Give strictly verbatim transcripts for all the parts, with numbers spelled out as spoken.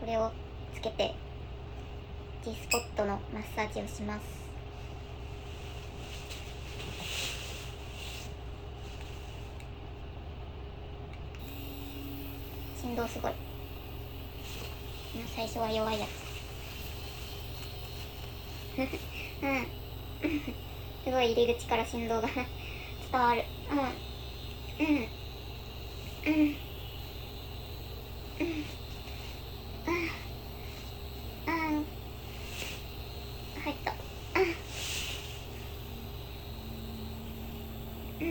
れをつけて G スポットのマッサージをします。振動すごい。最初は弱いやつうんすごい入り口から振動が伝わる。うんうんうんうんうんうん入ったうん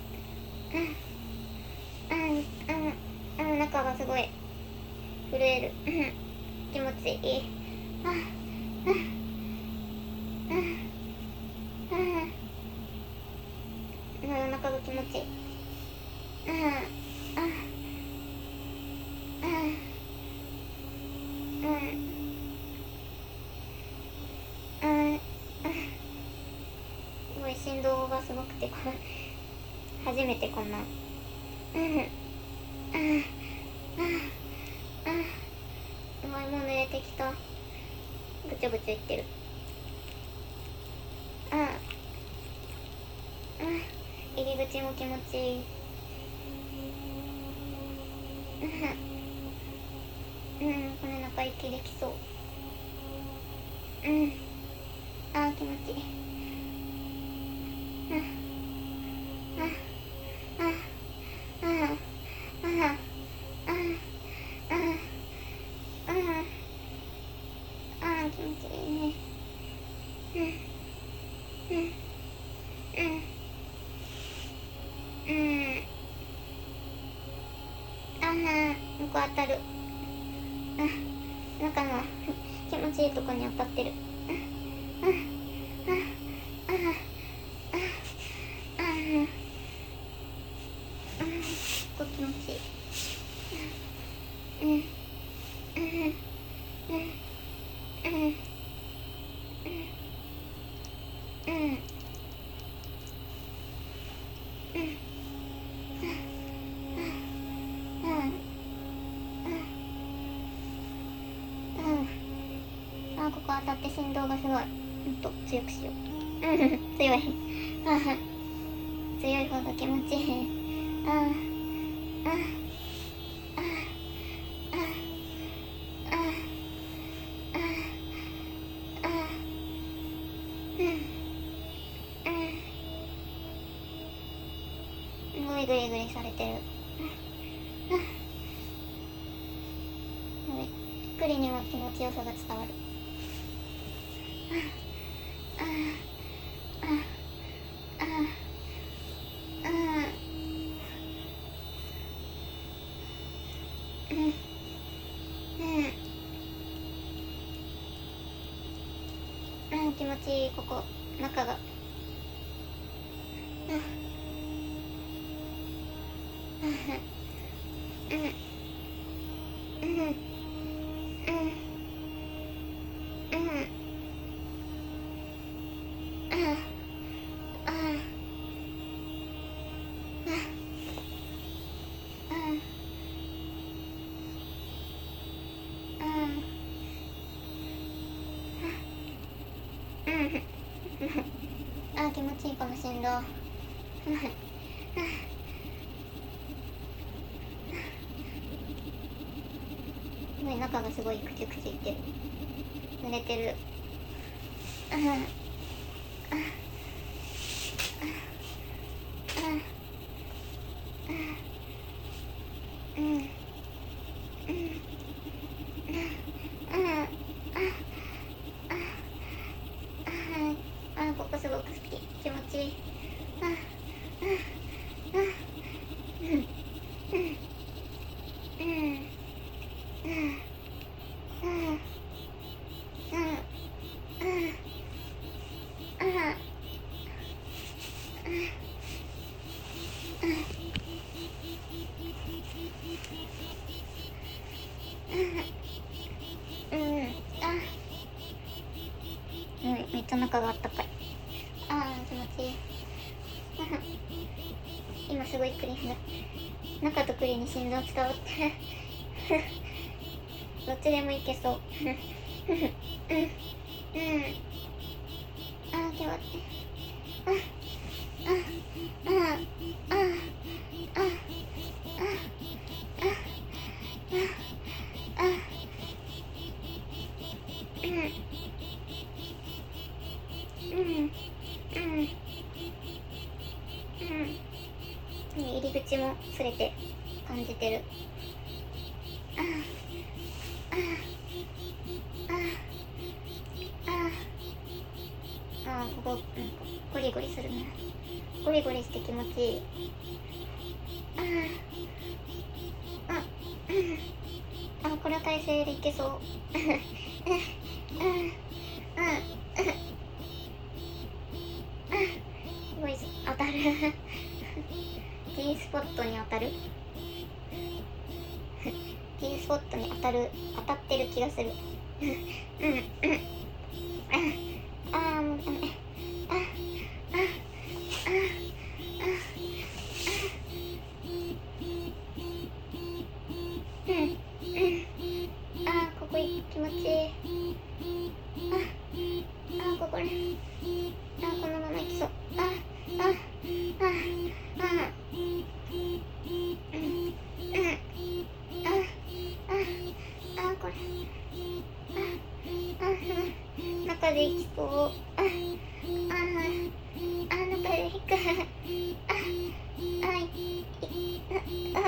うんうんうんうん中がすごい震える。うん気持ちいい。あうんうんうんお腹が気持ちいい。うんうんうんうんうんすごい振動がすごくて初めてこんなうんうんうんうんうまいもの入れてきた。ぐちょぐちょいってる。うんうん入り口も気持ちいい。うんうんこれ中息できそう。うんあー気持ちいい。うんうんうんうんうんうんうんあー気持ちいいね。うんうんうんうんあー向こう当たる。うん中の気持ちいいとこに当たってる。うんうんうんうんうんうんこっ気持ちいい。うんうんうんうんうんうんあここ当たって振動がすごい。ほんと強くしよう。うん強い。強い方が気持ちいい。うんうんすごいグリグリされてる。ゆっくりにも気持ちよさが伝わる。うん気持ちいい。ここ中がうんうんうんうんうんあ気持ちいいかもしんど。すごい中がすごいくちゅくちゅいってる。濡れてる。あここすごく好き。気持ちいい。うんめっちゃ中があったかい。あー気持ちいい。今すごいクリーンだ。中とクリーンに振動伝わってるどっちでもいけそう。うん。うん。あー、気持ちいい。あ、あ、あ、あ、あ、あ、あ、あ、あ、あ、うん。うん。うん。うん。入り口もすれて感じてる。ああ、ああ、ああ、ああ、ここ、なんかゴリゴリするな。ゴリゴリして気持ちいい。ああ、あ、うん。あ、この体勢でいけそう。うん、うん、うん、うん。すごい当たる。T スポットに当たる。T スポットに当たる、当たってる気がする。うん、うん、うん。ああ、もうダメ。あ、あ、あ、あ、あ、うん、うん。あー、ここいい、気持ちいい。あ、あー、ここね。あー、このままいきそう。あ、あ、あ、あ、うん、うん、あ、あ、あ、これ。あ、あ、中でいきそう。あ、あ、あ、中でいく。あ、あ、い、い、あ、あ、